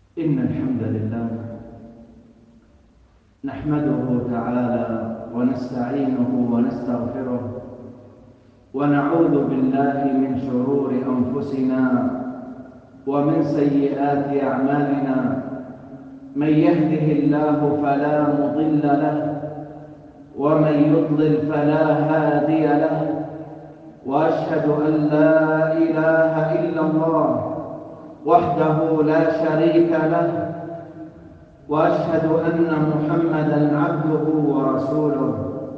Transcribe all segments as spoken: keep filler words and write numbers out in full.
إن الحمد لله نحمده تعالى ونستعينه ونستغفره ونعوذ بالله من شرور أنفسنا ومن سيئات أعمالنا. من يهده الله فلا مضل له ومن يضلل فلا هادي له، وأشهد أن لا إله إلا الله وحده لا شريك له، وأشهد أن محمدًا عبده ورسوله.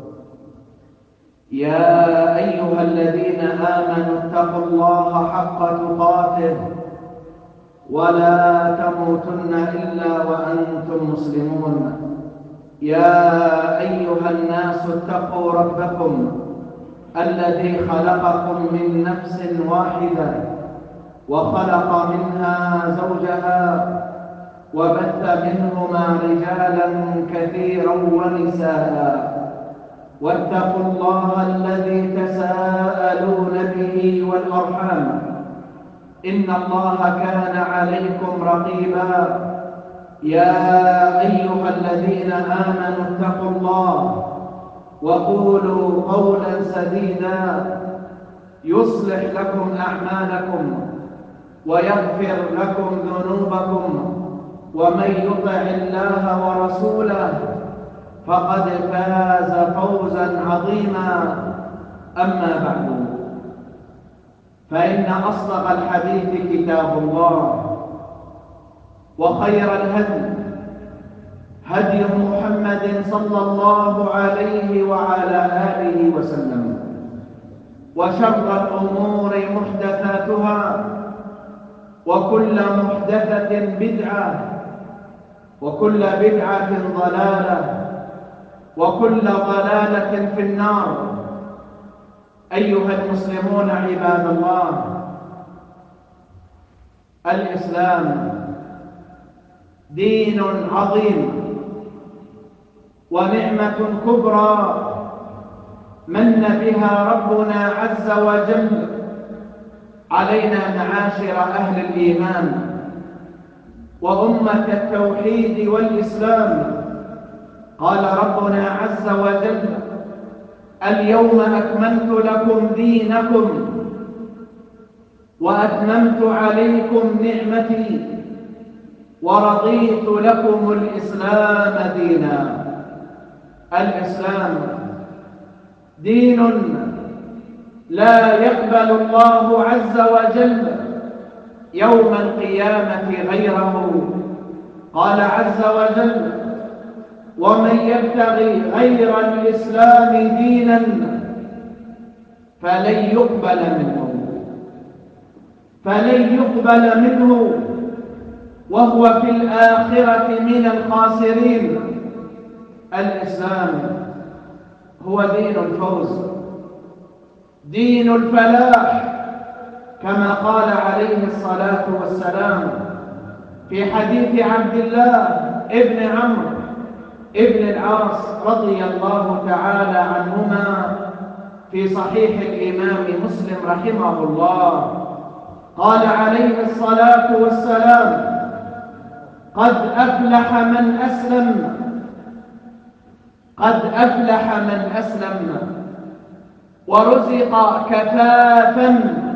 يا أيها الذين آمنوا اتقوا الله حق تقاته ولا تموتن إلا وأنتم مسلمون. يا أيها الناس اتقوا ربكم الذي خلقكم من نفس واحدة وخلق منها زوجها وبث منهما رجالا كثيرا ونساء، واتقوا الله الذي تساءلون به والأرحام إن الله كان عليكم رقيبا. يا أيها الذين آمنوا اتقوا الله وقولوا قولا سديدا يصلح لكم أعمالكم ويغفر لكم ذنوبكم، ومن يطع الله ورسوله فقد فاز فوزا عظيما. أما بعد، فإن أصدق الحديث كتاب الله، وخير الهدي هدي محمد صلى الله عليه وعلى آله وسلم، وشر الأمور محدثاتها، وكل محدثة بدعة، وكل بدعة ضلالة، وكل ضلالة في النار. أيها المسلمون عباد الله، الإسلام دين عظيم ونعمة كبرى من بها ربنا عز وجل علينا معاشر أهل الإيمان وأمة التوحيد والإسلام. قال ربنا عز وجل: اليوم أكملت لكم دينكم وأتممت عليكم نعمتي ورضيت لكم الإسلام دينا. الإسلام دين لا يقبل الله عز وجل يوم القيامة غيره. قال عز وجل: ومن يبتغي غير الإسلام دينا فلن يقبل منه فلن يقبل منه وهو في الآخرة من الخاسرين. الإسلام هو دين الفوز، دين الفلاح، كما قال عليه الصلاة والسلام في حديث عبد الله ابن عمرو ابن العاص رضي الله تعالى عنهما في صحيح الإمام مسلم رحمه الله. قال عليه الصلاة والسلام: قد أفلح من أسلم قد أفلح من أسلم ورزق كفافا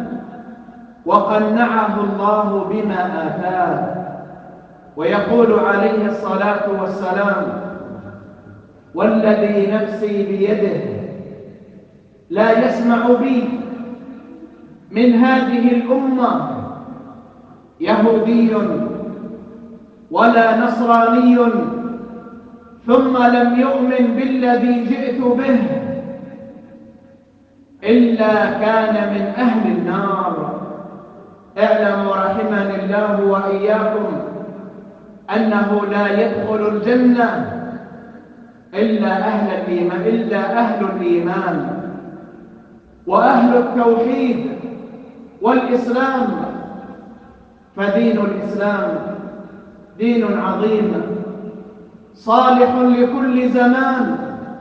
وقنعه الله بما آتاه. ويقول عليه الصلاة والسلام: والذي نفسي بيده لا يسمع بي من هذه الأمة يهودي ولا نصراني ثم لم يؤمن بالذي جئت به إلا كان من أهل النار. اعلموا رحمني الله وإياكم أنه لا يدخل الجنة إلا أهل الإيمان إلا أهل الإيمان وأهل التوحيد والإسلام. فدين الإسلام دين عظيم صالح لكل زمان،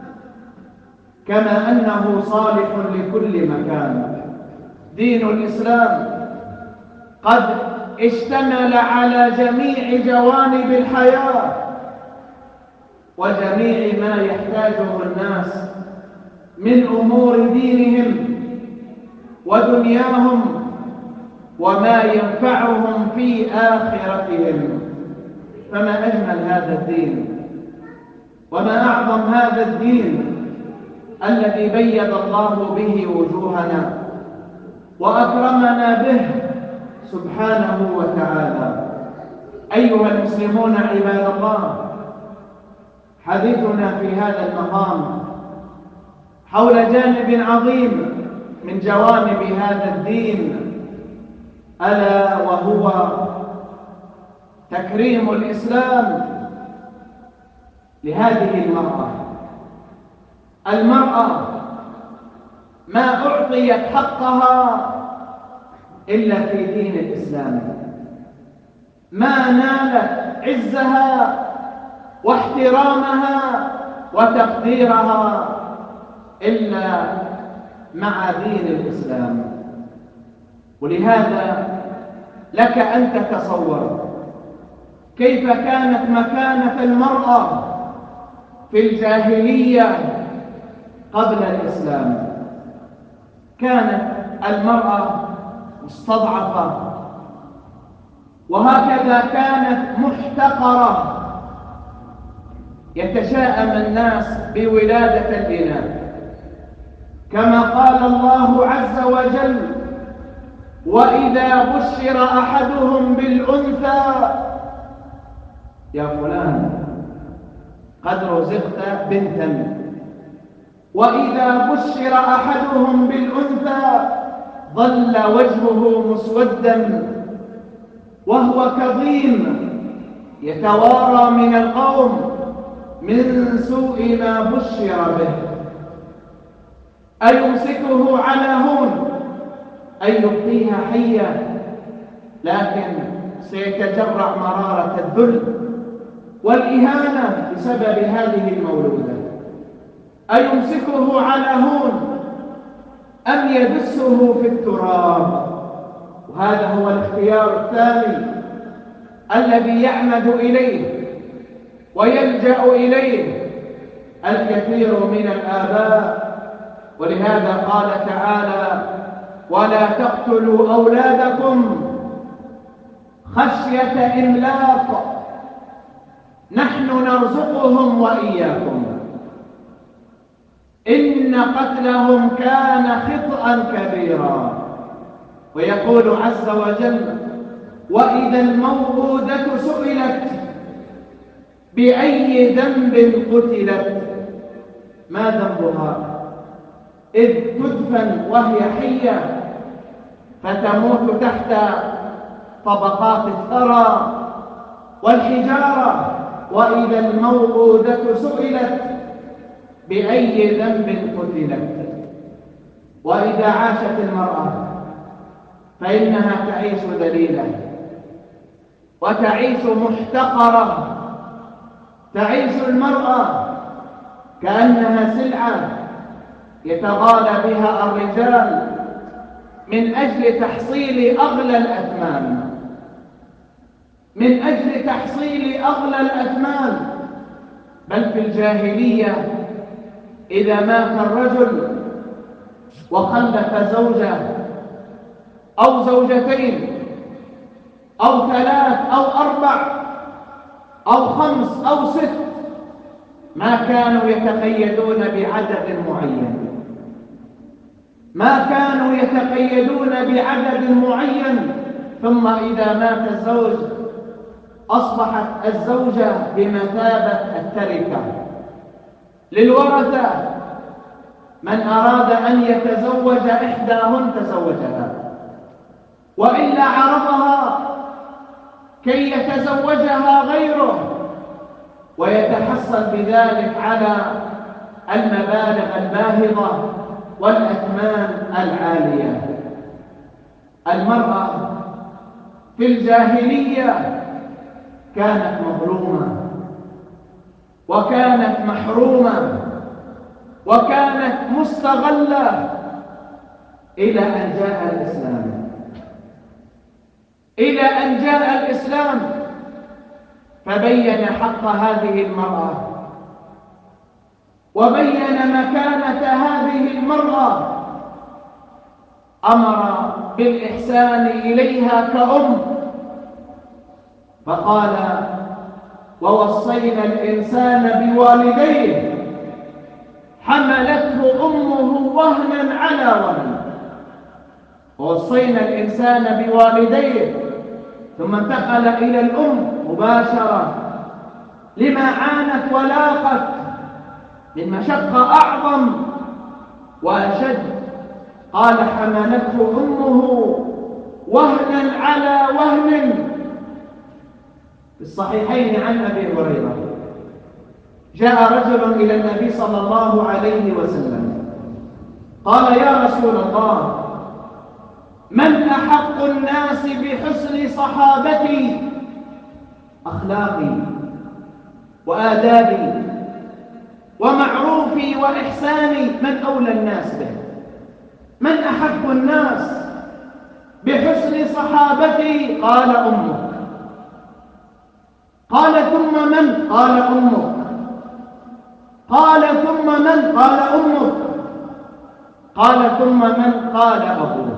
كما أنه صالح لكل مكان. دين الإسلام قد اشتمل على جميع جوانب الحياة وجميع ما يحتاجه الناس من أمور دينهم ودنياهم وما ينفعهم في آخرتهم. فما أجمل هذا الدين وما أعظم هذا الدين الذي بيض الله به وجوهنا وأكرمنا به سبحانه وتعالى. أيها المسلمون عباد الله، حديثنا في هذا المقام حول جانب عظيم من جوانب هذا الدين، ألا وهو تكريم الإسلام لهذه المرأة. المرأة ما أعطيت حقها إلا في دين الإسلام، ما نالت عزها واحترامها وتقديرها إلا مع دين الإسلام. ولهذا لك أن تتصور كيف كانت مكانة المرأة في الجاهلية قبل الإسلام. كانت المرأة مستضعفة، وهكذا كانت محتقرة، يتشاءم الناس بولادة الإناث، كما قال الله عز وجل: وإذا بشر أحدهم بالأنثى يا فلان قد رزقت بنتا، وإذا بشر أحدهم بالأنثى ظل وجهه مسودا وهو كظيم يتوارى من القوم من سوء ما بشر به، أيمسكه على هون أي يبقيها حية، لكن سيتجرع مرارة الذل والإهانة بسبب هذه المولودة. أيمسكه على هون أم يدسه في التراب؟ وهذا هو الاختيار الثاني الذي يعمد إليه ويلجأ إليه الكثير من الآباء. ولهذا قال تعالى: ولا تقتلوا أولادكم خشية إملاق نحن نرزقهم وإياكم إن قتلهم كان خطأ كبيرا. ويقول عز وجل: وإذا الموءودة سئلت بأي ذنب قتلت ما ذنبها إذ تدفن وهي حية فتموت تحت طبقات الثرى والحجارة. وإذا الموءودة سئلت بأي ذنب قتلت. وإذا عاشت المرأة فإنها تعيش ذليلة وتعيش محتقرة، تعيش المرأة كأنها سلعة يتغالى بها الرجال من أجل تحصيل أغلى الأثمان، من أجل تحصيل أغلى الأثمان. بل في الجاهلية إذا مات الرجل وخلف زوجة أو زوجتين أو ثلاث أو أربع أو خمس أو ست، ما كانوا يتقيدون بعدد معين، ما كانوا يتقيدون بعدد معين. ثم إذا مات الزوج أصبحت الزوجة بمثابة التركة للورثة، من أراد أن يتزوج إحداهن تزوجها، وإلا عرضها كي يتزوجها غيره ويتحصل بذلك على المبالغ الباهظة والأثمان العالية. المرأة في الجاهلية كانت مظلومة وكانت محرومة وكانت مستغلة إلى أن جاء الإسلام. إلى أن جاء الإسلام فبين حق هذه المرأة وبين مكانة هذه المرأة، أمر بالإحسان إليها كأم، فقال: ووصينا الإنسان بوالديه حملته أمه وهنا على وهن. ووصينا الإنسان بوالديه، ثم انتقل إلى الأم مباشرة لما عانت ولاقت من مشقة أعظم وأشد. قال: حملته أمه وهنا على وهن. في الصحيحين عن أبي هريرة جاء رجل إلى النبي صلى الله عليه وسلم قال: يا رسول الله، من أحق الناس بحسن صحابتي، أخلاقي وآدابي ومعروفي وإحساني، من أولى الناس به؟ من أحق الناس بحسن صحابتي؟ قال: أمك. قال: ثم من؟ قال: أمك. قال: ثم من؟ قال: أمك. قال: ثم من؟ قال: أبوك.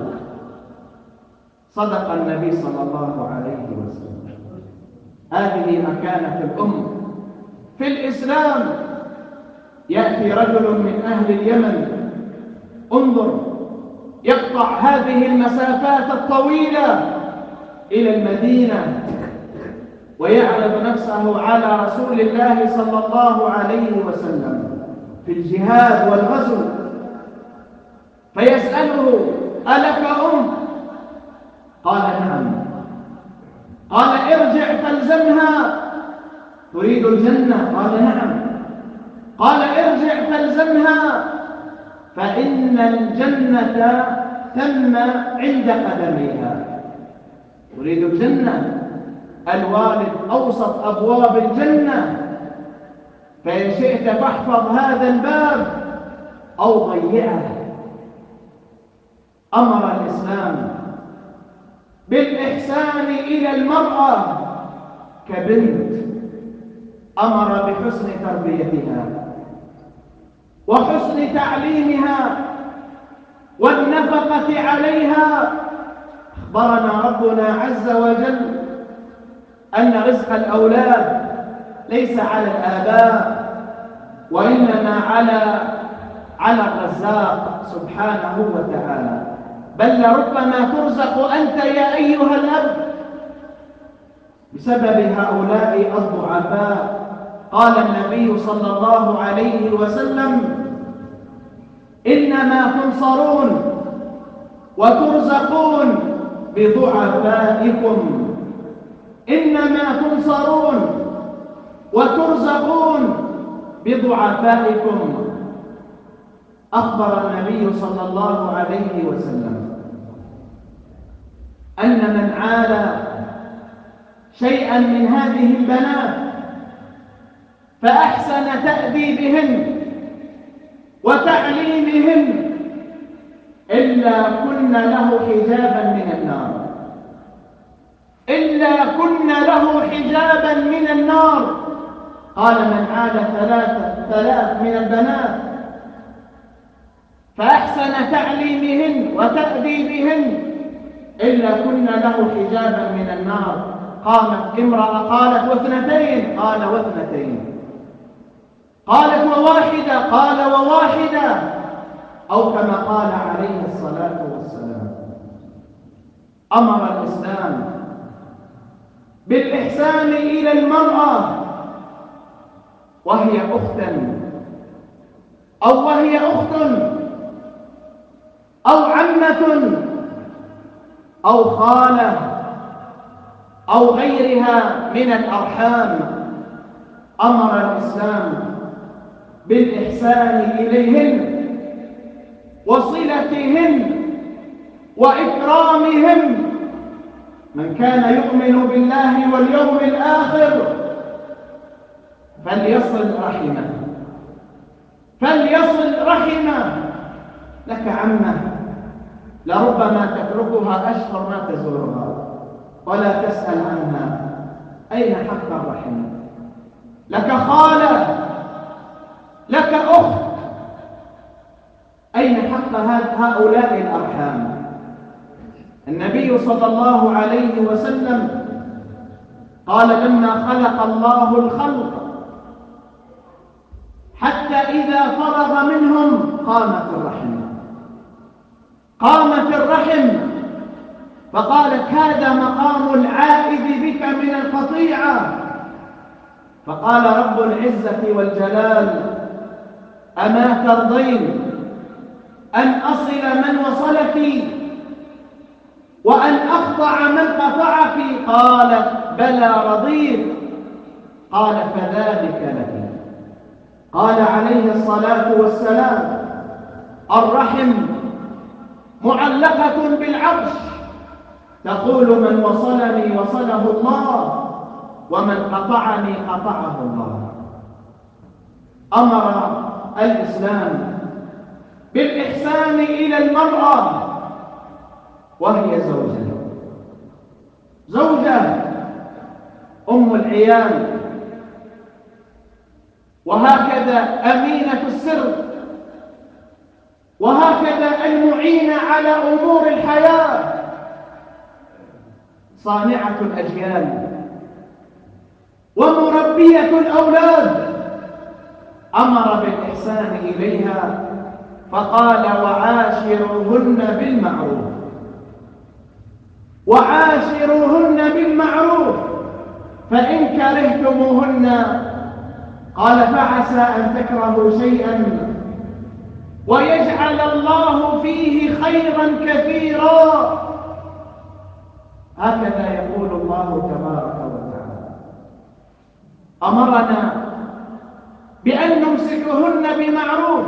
صدق النبي صلى الله عليه وسلم. هذه مكانة الأم في الإسلام. يأتي رجل من أهل اليمن، انظر، يقطع هذه المسافات الطويلة إلى المدينة ويعرض نفسه على رسول الله صلى الله عليه وسلم في الجهاد والغزو، فيسأله: ألك أم؟ قال: نعم. قال: ارجع فالزمها، تريد الجنة؟ قال: نعم. قال: ارجع فالزمها فإن الجنة تم عند قدميها. تريد الجنة، الوالد أوسط أبواب الجنة، فإن شئت فاحفظ هذا الباب أو ضيعه. أمر الإسلام بالإحسان إلى المرأة كبنت، أمر بحسن تربيتها وحسن تعليمها والنفقة عليها. أخبرنا ربنا عز وجل أن رزق الأولاد ليس على الآباء، وإنما على على الرزاق سبحانه وتعالى. بل لربما ترزق أنت يا أيها الأب بسبب هؤلاء الضعفاء. قال النبي صلى الله عليه وسلم: إنما تنصرون وترزقون بضعفائكم. إنما تنصرون وترزقون بضعفائكم. أخبر النبي صلى الله عليه وسلم أن من عال شيئا من هذه البنات فأحسن تأديبهن وتعليمهن إلا كن له حجابا من النار، إلا كن له حجابا من النار. قال: من عال ثلاثة ثلاث من البنات فأحسن تعليمهن وتأديبهن إلا كن له حجابا من النار. قامت امرأة قالت: واثنتين؟ قال: واثنتين. قالت: وواحدة؟ قال: وواحدة. أو كما قال عليه الصلاة والسلام. أمر الإسلام بالإحسان إلى المرأة وهي أختا أو وهي أخت أو عمة أو خالة أو غيرها من الأرحام. أمر الإسلام بالإحسان إليهن وصلتهن وإكرامهن. من كان يؤمن بالله واليوم الآخر فليصل رحمه، فليصل رحمه. لك عمه لربما تتركها أشهر ما تزورها، ولا تسأل عنها. أين حق الرحم؟ لك خالة، لك أخت، أين حق هؤلاء الأرحام؟ النبي صلى الله عليه وسلم قال لما خلق الله الخلق حتى إذا فرغ منهم قامت الرحم، قامت الرحم، فقال كاد مقام العائد بك من القطيعة، فقال رب العزة والجلال أما ترضين أن أصل من وصلك وأن أقطع من قطعك؟ قالت بلى رضيت. قال فذلك لك. قال عليه الصلاة والسلام الرحم معلقة بالعرش تقول من وصلني وصله الله ومن قطعني قطعه الله. أمر الإسلام بالإحسان إلى المرأة وهي زوجة، زوجة أم العيال، وهكذا أمينة السر، وهكذا المعينة على أمور الحياة، صانعة الأجيال ومربية الأولاد. أمر بالإحسان إليها فقال وعاشروهن بالمعروف، وعاشروهن بالمعروف فإن كرهتموهن قال فعسى أن تكرهوا شيئا ويجعل الله فيه خيرا كثيرا. هكذا يقول الله تبارك وتعالى. أمرنا بأن نمسكهن بمعروف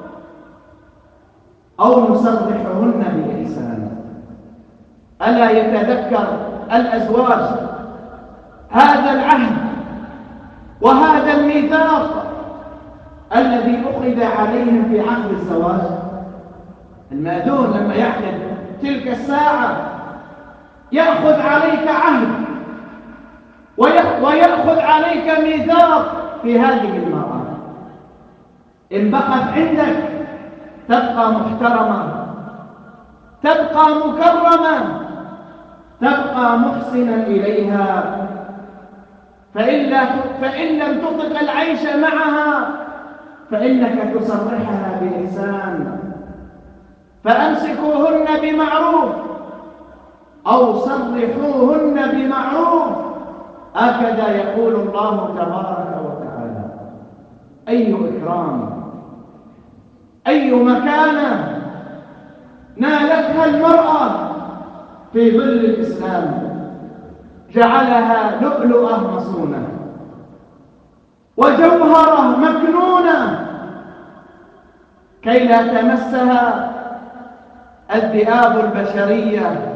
أو نسرحهن بإحسان. ألا يتذكر الأزواج هذا العهد وهذا الميثاق الذي أخذ عليهم في عقد الزواج؟ المأذون لما يعقد تلك الساعة يأخذ عليك عهد ويأخذ عليك ميثاق في هذه المرأة. إن بقت عندك تبقى محترمة، تبقى مكرمة، تبقى محسنا إليها، فإن, فإن لم تطق العيش معها فإنك تسرحها بإحسان. فأمسكوهن بمعروف أو سرحوهن بمعروف، هكذا يقول الله تبارك وتعالى. أي إكرام، أي مكانة نالتها المرأة في ظل الإسلام، جعلها لؤلؤة مصونة وجوهرة مكنونة كي لا تمسها الذئاب البشرية.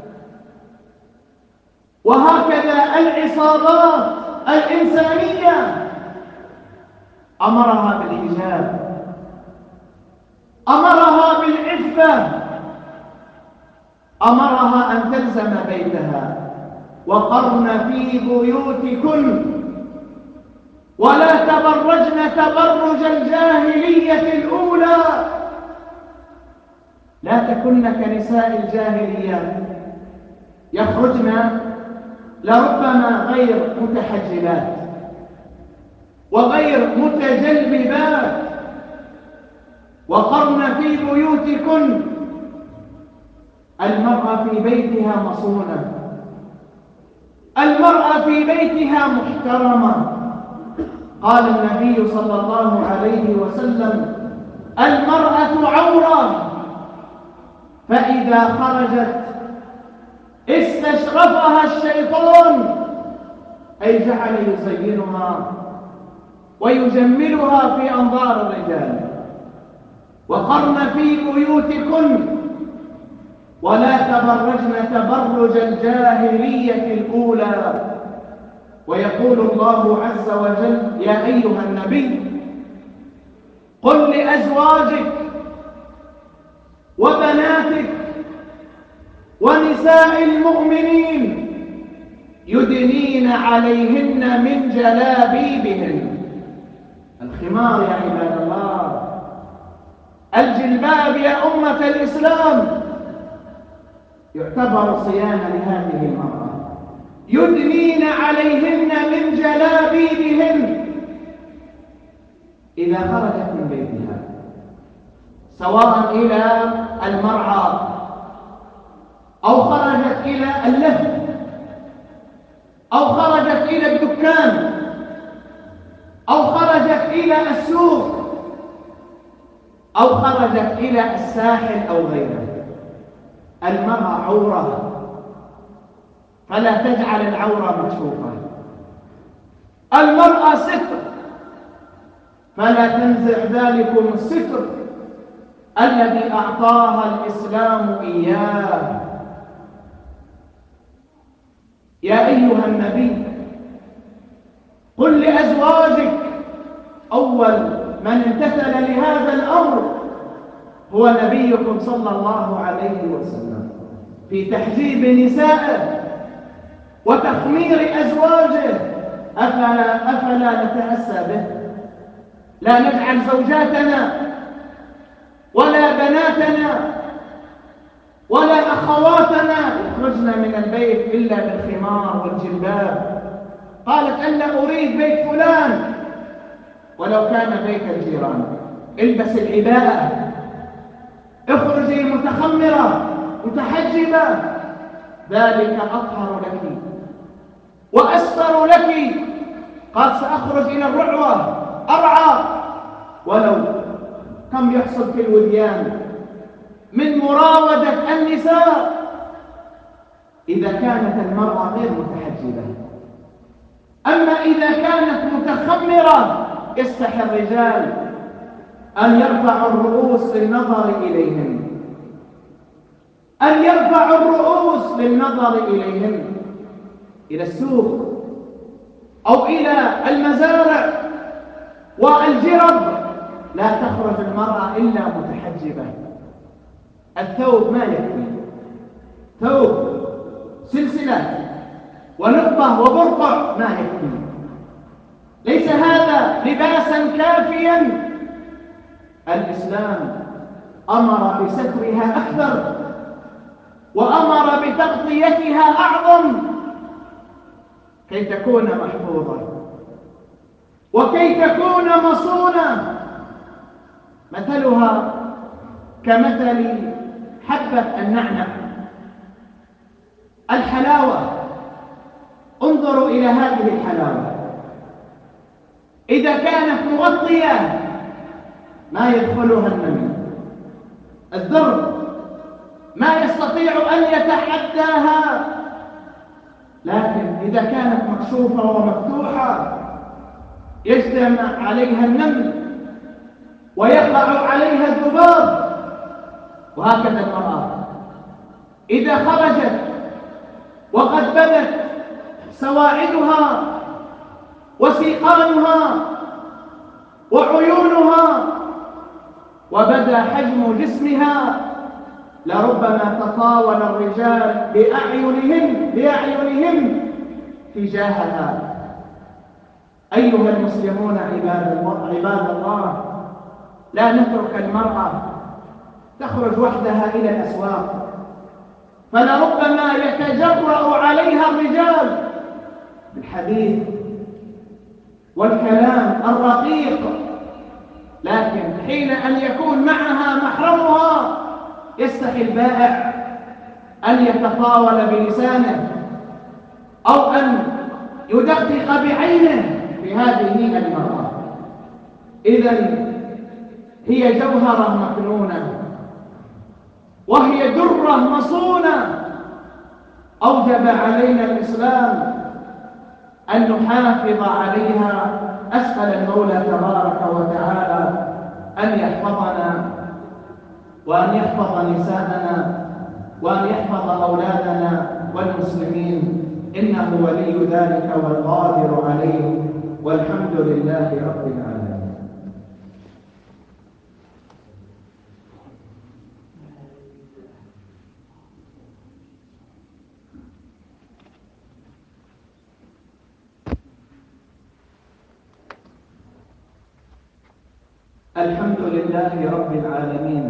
وهكذا العصابات الإنسانية أمرها بالحجاب، أمرها بالعفة، أمرها أن تلزم بيتها. وقرن في بيوتكن ولا تبرجن تبرج الجاهلية الأولى. لا تكن كنساء الجاهلية يخرجن لربما غير متحجبات وغير متجلبات. وقرن في بيوتكن، المرأة في بيتها مصونة، المرأة في بيتها محترمة. قال النبي صلى الله عليه وسلم المرأة عورة، فإذا خرجت استشرفها الشيطان، أي جعل يزينها ويجملها في أنظار الرجال. وقرن في بيوتكن ولا تبرجن تبرج الجاهلية الأولى. ويقول الله عز وجل يا أيها النبي قل لأزواجك وبناتك ونساء المؤمنين يدنين عليهن من جلابيبهن. الخمار يا عباد الله، الجلباب يا أمة الإسلام يعتبر صيانة لهذه المرأة. يدنين عليهن من جلابيبهن إذا خرجت من بيتها، سواء إلى المرعى أو خرجت إلى اللهو أو خرجت إلى الدكان أو خرجت إلى السوق أو خرجت إلى الساحل أو غيره. المرأة عورة، فلا تجعل العورة مكشوفة. المرأة ستر، فلا تنزع ذلكم الستر الذي أعطاها الإسلام إياه. يا أيها النبي قل لأزواجك، أول من امتثل لهذا الأمر هو نبيكم صلى الله عليه وسلم في تحجيب نسائه وتخمير أزواجه. أفلا, أفلا نتأسى به؟ لا نجعل زوجاتنا ولا بناتنا ولا أخواتنا يخرجن من البيت إلا بالخمار والجلباب. قالت ألا أريد بيت فلان ولو كان بيت الجيران. البس العباءة، اخرجي متخمرة متحجبة، ذلك أطهر لك وأستر لك. قال سأخرج إلى الرعوة أرعى، ولو كم يحصل في الوديان من مراودة النساء إذا كانت المرأة غير متحجبة. أما إذا كانت متخمرة يستحي الرجال أن يرفعوا الرؤوس للنظر إليهن، أن يرفعوا الرؤوس للنظر إليهن، إلى السوق أو إلى المزارع والجرب. لا تخرج المرأة إلا متحجبة. الثوب ما يكفي، ثوب سلسلة ونقطة وبرقع ما يكفي، ليس هذا لباسا كافيا. الإسلام أمر بسترها أكثر وأمر بتغطيتها أعظم كي تكون محفوظة وكي تكون مصونة. مثلها كمثل حبة النعنع، الحلاوة. انظروا إلى هذه الحلاوة، إذا كانت مغطية ما يدخلها النمل، الذر ما يستطيع أن يتحداها. لكن إذا كانت مكشوفة ومفتوحة يجتمع عليها النمل ويقع عليها الذباب. وهكذا المرأة إذا خرجت وقد بدت سواعدها وسيقانها وعيونها وبدا حجم جسمها لربما تطاول الرجال بأعينهم بأعينهم تجاهها. أيها المسلمون عباد الله, عباد الله لا نترك المرأة تخرج وحدها إلى الأسواق، فلربما يتجرأ عليها الرجال بالحديث والكلام الرقيق، لكن حين أن يكون معها محرمها يستحي البائع أن يتطاول بلسانه أو أن يدقق بعينه في هذه المرأة. إذن هي جوهرة مكنونة وهي درة مصونة. أوجب علينا الإسلام أن نحافظ عليها. أسأل المولى تبارك وتعالى أن يحفظنا وأن يحفظ نساءنا وأن يحفظ أولادنا والمسلمين، إنه ولي ذلك والقادر عليه، والحمد لله رب العالمين. الحمد لله رب العالمين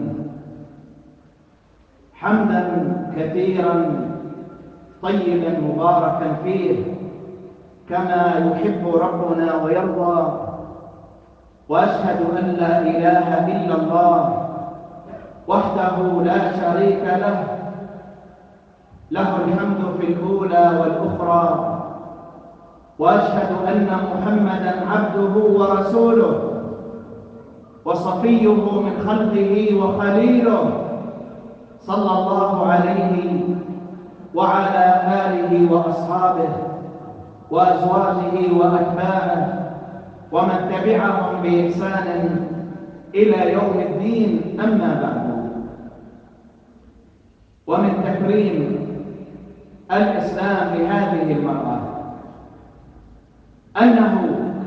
حمدا كثيرا طيبا مباركا فيه كما يحب ربنا ويرضى، وأشهد أن لا إله إلا الله وحده لا شريك له، له الحمد في الأولى والأخرى، وأشهد أن محمدا عبده ورسوله وصفيه من خلقه وخليله، صلى الله عليه وعلى آله وأصحابه وأزواجه وأتباعه ومن تبعهم بإحسان إلى يوم الدين. أما بعد، ومن تكريم الإسلام لهذه المرأة أنه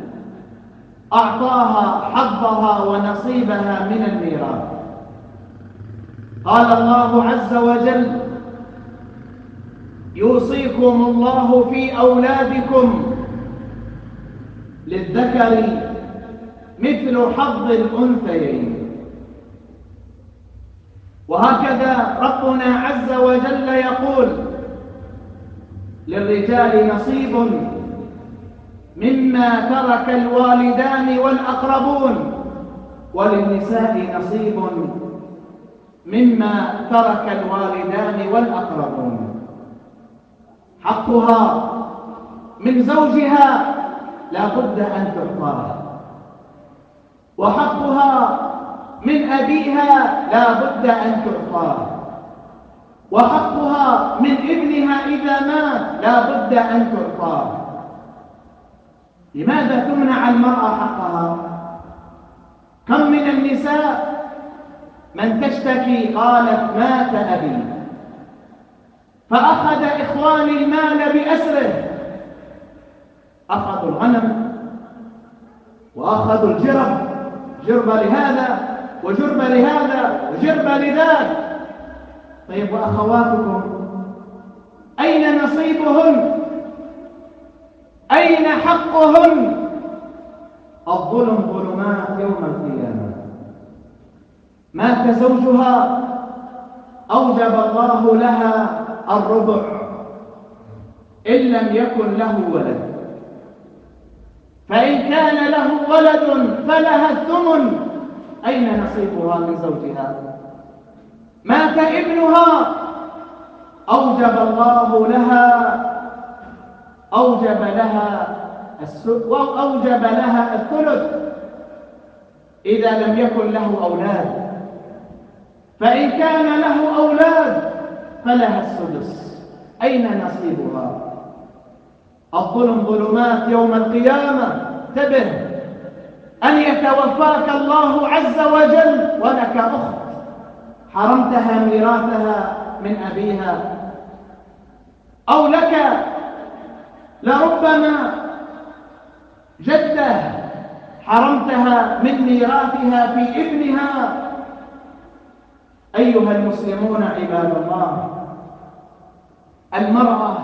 أعطاها حظها ونصيبها من الميراث. قال الله عز وجل: يوصيكم الله في أولادكم للذكر مثل حظ الأنثيين. وهكذا ربنا عز وجل يقول: للرجال نصيب مما ترك الوالدان والأقربون، وللنساء نصيب مما ترك الوالدان والأقربون. حقها من زوجها لا بد أن تعطاه، وحقها من أبيها لا بد أن تعطاه، وحقها من ابنها إذا مات لا بد أن تعطاه. لماذا تمنع المرأة حقها؟ كم من النساء من تشتكي قالت: مات أبي، فأخذ إخواني المال بأسره، أخذوا الغنم وأخذوا الجرب، جرب لهذا وجرب لهذا وجرب لذاك. طيب وأخواتكم أين نصيبهن؟ أين حقهن؟ الظلم ظلمات يوم القيامة. مات زوجها أوجب الله لها الربع إن لم يكن له ولد، فإن كان له ولد فلها الثمن. أين نصيبها من زوجها؟ مات ابنها أوجب الله لها أوجب لها أوجب لها الثلث إذا لم يكن له أولاد، فإن كان له أولاد فلها السدس. أين نصيبها؟ الظلم ظلمات يوم القيامة. انتبه أن يتوفاك الله عز وجل ولك أخت حرمتها ميراثها من أبيها، أو لك لربما جدة حرمتها من ميراثها في ابنها. أيها المسلمون عباد الله، المرأة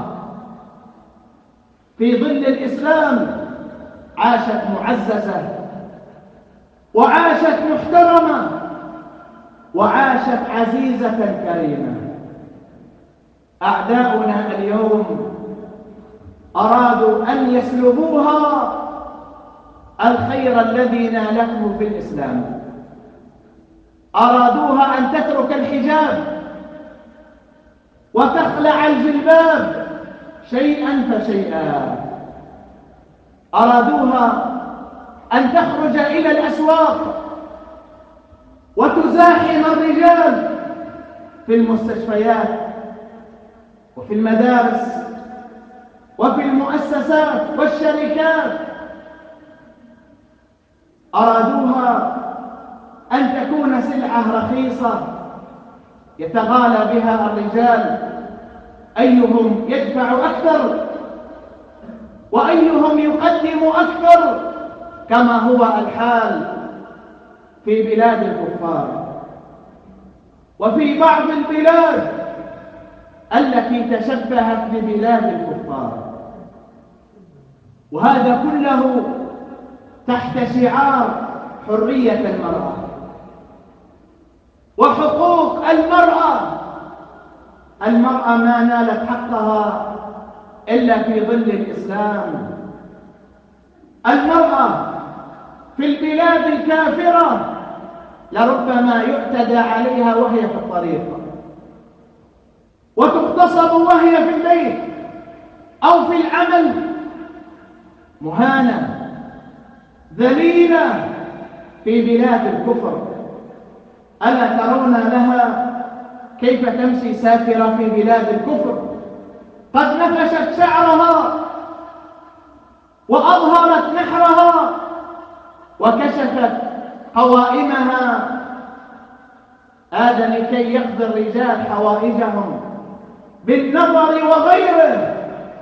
في ظل الإسلام عاشت معززة، وعاشت محترمة، وعاشت عزيزة كريمة. أعداؤنا اليوم أرادوا أن يسلبوها الخير الذي نالته في الإسلام. أرادوها أن تترك الحجاب وتخلع الجلباب شيئا فشيئا. أرادوها أن تخرج إلى الأسواق وتزاحم الرجال في المستشفيات وفي المدارس وفي المؤسسات والشركات. أرادوها أن تكون سلعة رخيصة يتغالى بها الرجال، أيهم يدفع أكثر وأيهم يقدم أكثر، كما هو الحال في بلاد الكفار وفي بعض البلاد التي تشبهت ببلاد الكفار. وهذا كله تحت شعار حرية المرأة وحقوق المرأة. المرأة ما نالت حقها إلا في ظل الإسلام. المرأة في البلاد الكافرة لربما يعتدى عليها وهي في الطريق، وتغتصب وهي في البيت أو في العمل، مهانة ذليلة في بلاد الكفر. ألا ترون لها كيف تمشي سافرة في بلاد الكفر؟ قد نفشت شعرها وأظهرت نحرها وكشفت قوائمها، هذا لكي يقضي الرجال حوائجهم بالنظر وغيره.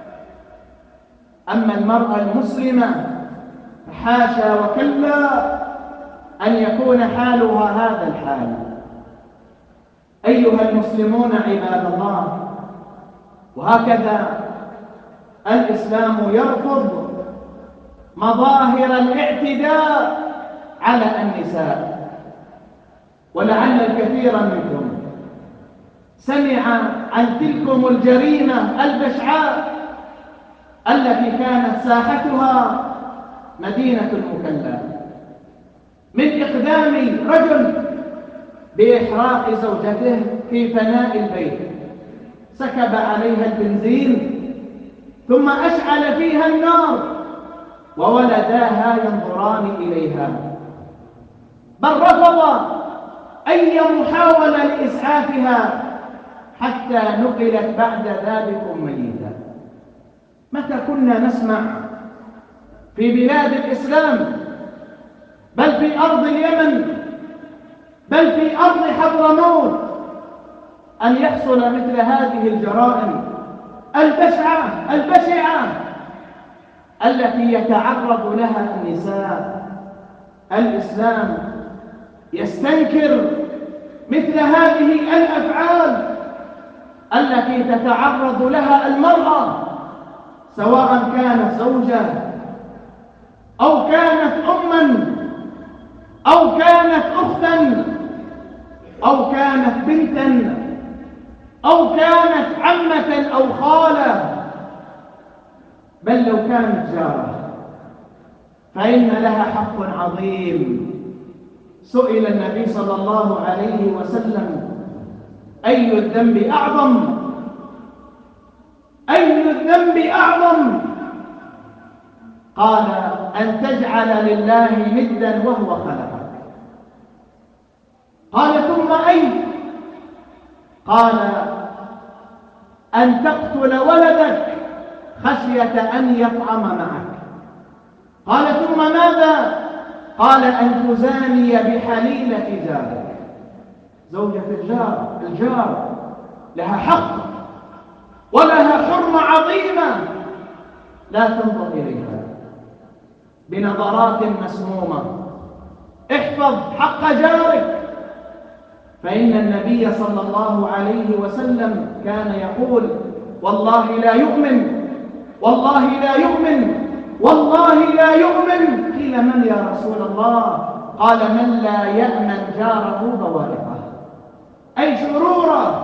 أما المرأة المسلمة حاشا وكلا أن يكون حالها هذا الحال. أيها المسلمون عباد الله، وهكذا الإسلام يرفض مظاهر الاعتداء على النساء. ولعل الكثير منكم سمع عن تلكم الجريمة البشعاء التي كانت ساحتها مدينة المكلا، من إقدام رجل بإحراق زوجته في فناء البيت، سكب عليها البنزين ثم أشعل فيها النار وولداها ينظران إليها، بل رفض أي محاولة لإسعافها حتى نقلت بعد ذلك ميتة. متى كنا نسمع في بلاد الإسلام، بل في أرض اليمن، بل في أرض حضرموت، أن يحصل مثل هذه الجرائم البشعة البشعة التي يتعرض لها النساء؟ الإسلام يستنكر مثل هذه الأفعال التي تتعرض لها المرأة، سواء كانت زوجة أو كانت أما أو كانت أختا أو كانت بنتا أو كانت عمة أو خالة، بل لو كانت جارة فإن لها حق عظيم. سئل النبي صلى الله عليه وسلم: أي الذنب أعظم؟ أي الذنب أعظم؟ قال: أن تجعل لله ندا وهو خلقك. قال: ثم أي؟ قال: أن تقتل ولدك خشية أن يطعم معك. قال: ثم ماذا؟ قال: أن تزاني بحليلة جارك. زوجة الجار الجار لها حق ولها حرمة عظيمة، لا تنظر إليها بنظرات مسمومة. احفظ حق جارك، فإن النبي صلى الله عليه وسلم كان يقول: والله لا يؤمن، والله لا يؤمن، والله لا يؤمن. قيل: من يا رسول الله؟ قال: من لا يأمن جاره بوارقه، أي شروره.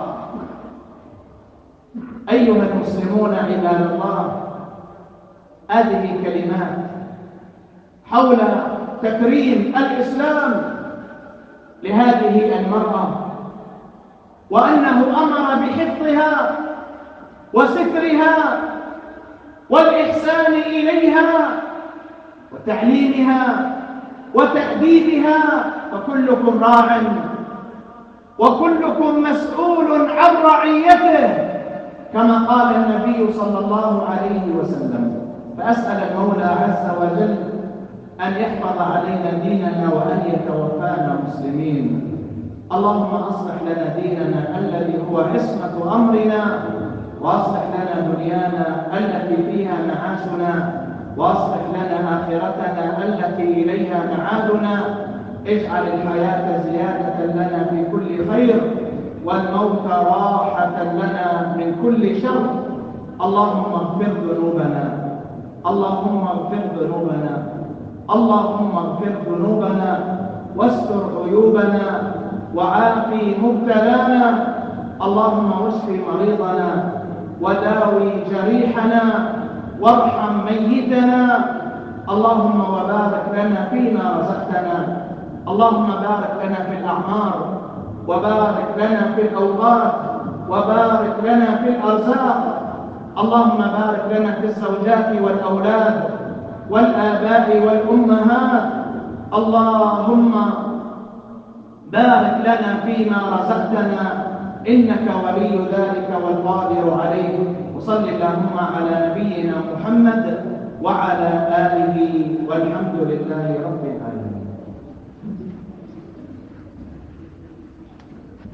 أيها المسلمون عباد الله، هذه كلمات حول تكريم الإسلام لهذه المرأة، وأنه أمر بحفظها وسترها والإحسان إليها وتعليمها وتأديبها، فكلكم راع وكلكم مسؤول عن رعيته، كما قال النبي صلى الله عليه وسلم. فأسأل المولى عز وجل أن يحفظ علينا ديننا وأن يتوفانا مسلمين. اللهم أصلح لنا ديننا الذي هو عصمة أمرنا، وأصلح لنا دنيانا التي فيها معاشنا، وأصلح لنا آخرتنا التي إليها معادنا. اجعل الحياة زيادة لنا في كل خير، والموت راحة لنا من كل شر. اللهم اغفر ذنوبنا، اللهم اغفر ذنوبنا، اللهم اغفر ذنوبنا واستر عيوبنا وعافي مبتلانا، اللهم واشف مريضنا وداوي جريحنا وارحم ميتنا، اللهم وبارك لنا فيما رزقتنا، اللهم بارك لنا في الأعمار وبارك لنا في الأوقات وبارك لنا في الأرزاق، اللهم بارك لنا في الزوجات والأولاد والآباء والأمهات، اللهم بارك لنا فيما رزقتنا إنك ولي ذلك والقادر عليه. وصل اللهم على نبينا محمد وعلى آله والحمد لله رب العالمين.